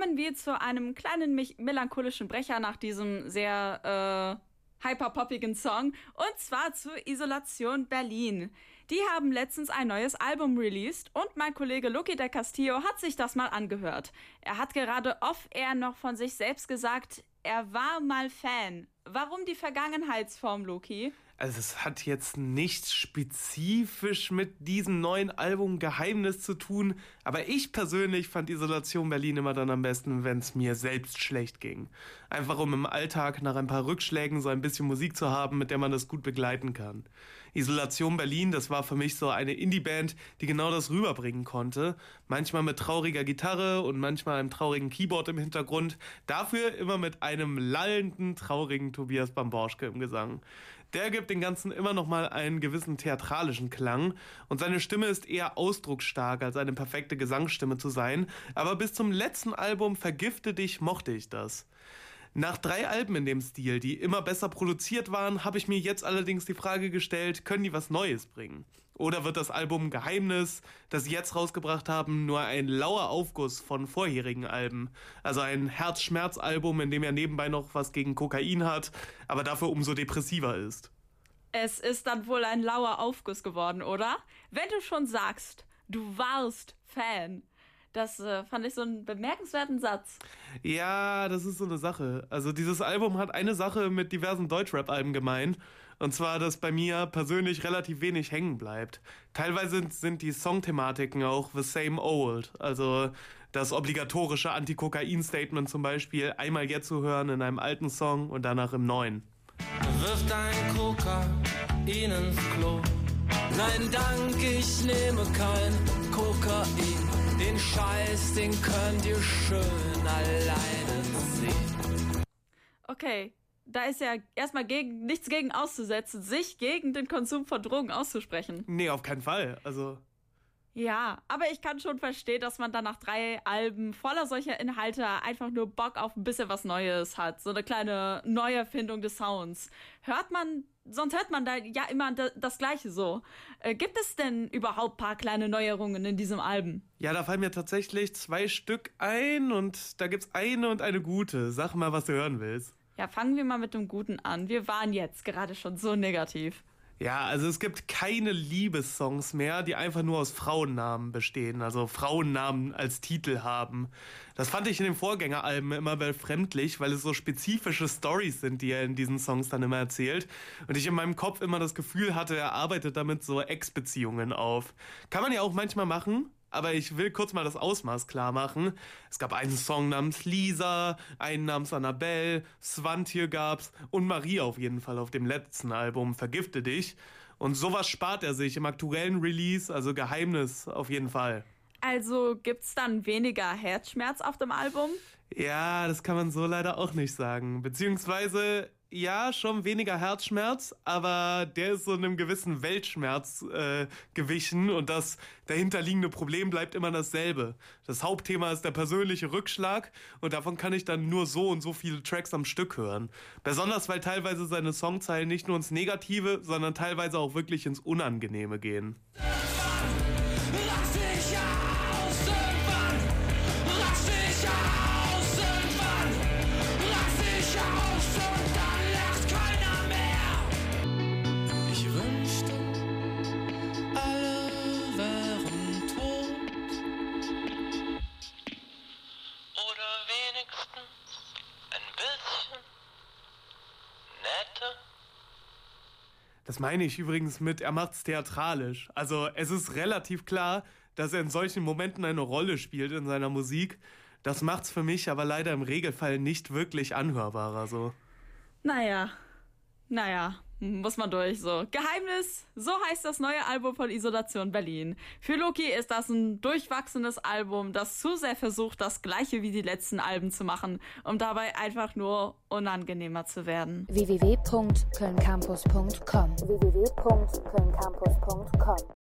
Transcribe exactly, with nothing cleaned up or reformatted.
kommen wir zu einem kleinen mich- melancholischen Brecher nach diesem sehr äh, hyperpoppigen Song. Und zwar zu Isolation Berlin. Die haben letztens ein neues Album released und mein Kollege Loki del Castillo hat sich das mal angehört. Er hat gerade off-air noch von sich selbst gesagt, er war mal Fan. Warum die Vergangenheitsform, Loki? Also es hat jetzt nichts spezifisch mit diesem neuen Album Geheimnis zu tun, aber ich persönlich fand Isolation Berlin immer dann am besten, wenn es mir selbst schlecht ging. Einfach um im Alltag nach ein paar Rückschlägen so ein bisschen Musik zu haben, mit der man das gut begleiten kann. Isolation Berlin, das war für mich so eine Indie-Band, die genau das rüberbringen konnte. Manchmal mit trauriger Gitarre und manchmal einem traurigen Keyboard im Hintergrund. Dafür immer mit einem lallenden, traurigen Tobias Bamborschke im Gesang. Der gibt den Ganzen immer noch mal einen gewissen theatralischen Klang und seine Stimme ist eher ausdrucksstark, als eine perfekte Gesangsstimme zu sein, aber bis zum letzten Album Vergifte dich mochte ich das. Nach drei Alben in dem Stil, die immer besser produziert waren, habe ich mir jetzt allerdings die Frage gestellt, können die was Neues bringen? Oder wird das Album Geheimnis, das sie jetzt rausgebracht haben, nur ein lauer Aufguss von vorherigen Alben? Also ein Herz-Schmerz-Album, in dem er nebenbei noch was gegen Kokain hat, aber dafür umso depressiver ist. Es ist dann wohl ein lauer Aufguss geworden, oder? Wenn du schon sagst, du warst Fan. Das äh, fand ich so einen bemerkenswerten Satz. Ja, das ist so eine Sache. Also dieses Album hat eine Sache mit diversen Deutschrap-Alben gemein. Und zwar, dass bei mir persönlich relativ wenig hängen bleibt. Teilweise sind die Songthematiken auch the same old. Also das obligatorische Anti-Kokain-Statement zum Beispiel einmal jetzt zu hören in einem alten Song und danach im neuen. Wirf dein Kokain ins Klo. Nein, dank, ich nehme kein Kokain. Den Scheiß, den könnt ihr schön alleine sehen. Okay, da ist ja erstmal gegen, nichts gegen auszusetzen, sich gegen den Konsum von Drogen auszusprechen. Nee, auf keinen Fall. Also ja, aber ich kann schon verstehen, dass man dann nach drei Alben voller solcher Inhalte einfach nur Bock auf ein bisschen was Neues hat. So eine kleine Neuerfindung des Sounds. Hört man, sonst hört man da ja immer das Gleiche so. Äh, gibt es denn überhaupt ein paar kleine Neuerungen in diesem Album? Ja, da fallen mir tatsächlich zwei Stück ein und da gibt's eine und eine gute. Sag mal, was du hören willst. Ja, fangen wir mal mit dem Guten an. Wir waren jetzt gerade schon so negativ. Ja, also es gibt keine Liebessongs mehr, die einfach nur aus Frauennamen bestehen, also Frauennamen als Titel haben. Das fand ich in den Vorgängeralben immer befremdlich, weil es so spezifische Storys sind, die er in diesen Songs dann immer erzählt. Und ich in meinem Kopf immer das Gefühl hatte, er arbeitet damit so Ex-Beziehungen auf. Kann man ja auch manchmal machen. Aber ich will kurz mal das Ausmaß klar machen. Es gab einen Song namens Lisa, einen namens Annabelle, Svantje gab's und Marie auf jeden Fall auf dem letzten Album Vergifte dich. Und sowas spart er sich im aktuellen Release, also Geheimnis auf jeden Fall. Also gibt's dann weniger Herzschmerz auf dem Album? Ja, das kann man so leider auch nicht sagen. Beziehungsweise, ja, schon weniger Herzschmerz, aber der ist so einem gewissen Weltschmerz äh, gewichen und das dahinterliegende Problem bleibt immer dasselbe. Das Hauptthema ist der persönliche Rückschlag und davon kann ich dann nur so und so viele Tracks am Stück hören. Besonders, weil teilweise seine Songzeilen nicht nur ins Negative, sondern teilweise auch wirklich ins Unangenehme gehen. Das meine ich übrigens mit, er macht's theatralisch. Also es ist relativ klar, dass er in solchen Momenten eine Rolle spielt in seiner Musik. Das macht's für mich aber leider im Regelfall nicht wirklich anhörbarer so. Naja, naja, muss man durch so. Geheimnis, so heißt das neue Album von Isolation Berlin. Für Loki ist das ein durchwachsenes Album, das zu sehr versucht, das Gleiche wie die letzten Alben zu machen, um dabei einfach nur unangenehmer zu werden. w w w punkt köln campus punkt com w w w punkt köln campus punkt com